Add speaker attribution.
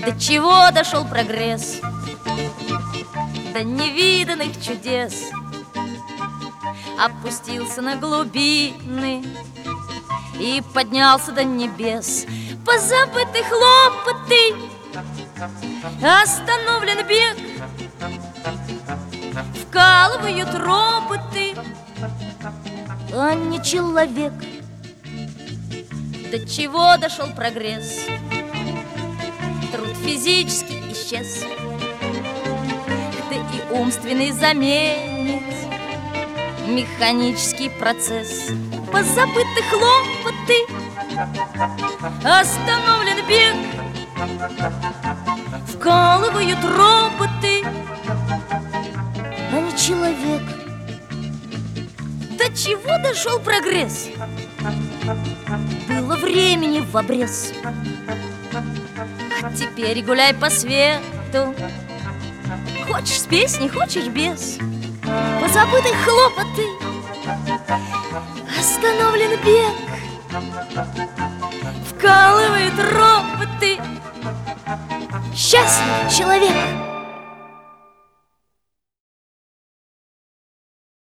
Speaker 1: До чего дошел прогресс, до невиданных чудес. Опустился на глубины и поднялся до небес. Позабыты хлопоты, остановлен бег, вкалывают роботы, а не человек. До чего дошел прогресс, труд физически исчез, да и умственный заменит механический процесс. Позабыты хлопоты, остановлен бег, вкалывают роботы, а не человек. До чего дошел прогресс? Было времени в обрез, а теперь гуляй по свету. Хочешь с песней, хочешь без. Позабыты хлопоты, остановлен бег, вкалывают роботы. Счастлив человек.